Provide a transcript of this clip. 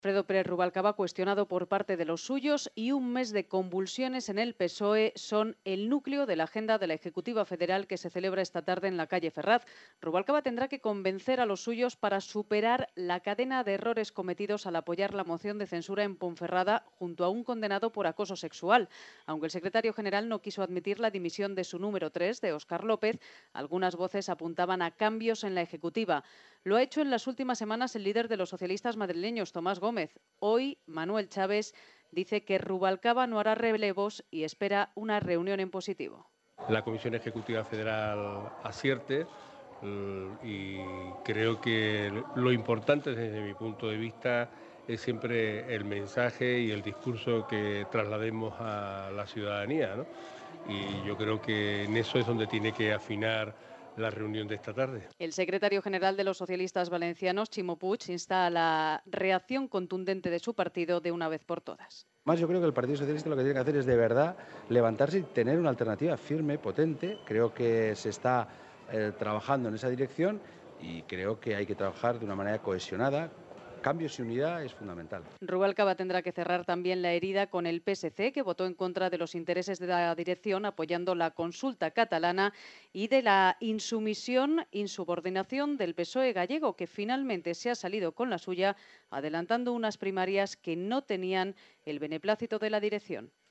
Alfredo Pérez Rubalcaba cuestionado por parte de los suyos y un mes de convulsiones en el PSOE son el núcleo de la agenda de la Ejecutiva Federal que se celebra esta tarde en la calle Ferraz. Rubalcaba tendrá que convencer a los suyos para superar la cadena de errores cometidos al apoyar la moción de censura en Ponferrada junto a un condenado por acoso sexual. Aunque el secretario general no quiso admitir la dimisión de su número 3, de Óscar López, algunas voces apuntaban a cambios en la Ejecutiva. Lo ha hecho en las últimas semanas el líder de los socialistas madrileños, Tomás Gómez. Hoy, Manuel Chávez dice que Rubalcaba no hará relevos y espera una reunión en positivo. La Comisión Ejecutiva Federal acierte y creo que lo importante desde mi punto de vista es siempre el mensaje y el discurso que traslademos a la ciudadanía, ¿no? Y yo creo que en eso es donde tiene que afinar la reunión de esta tarde. El secretario general de los socialistas valencianos, Ximo Puig, insta a la reacción contundente de su partido de una vez por todas. Más yo creo que el Partido Socialista lo que tiene que hacer es de verdad levantarse y tener una alternativa firme, potente. Creo que se está trabajando en esa dirección y creo que hay que trabajar de una manera cohesionada. Cambios y unidad es fundamental. Rubalcaba tendrá que cerrar también la herida con el PSC, que votó en contra de los intereses de la dirección, apoyando la consulta catalana, y de la insubordinación del PSOE gallego, que finalmente se ha salido con la suya, adelantando unas primarias que no tenían el beneplácito de la dirección.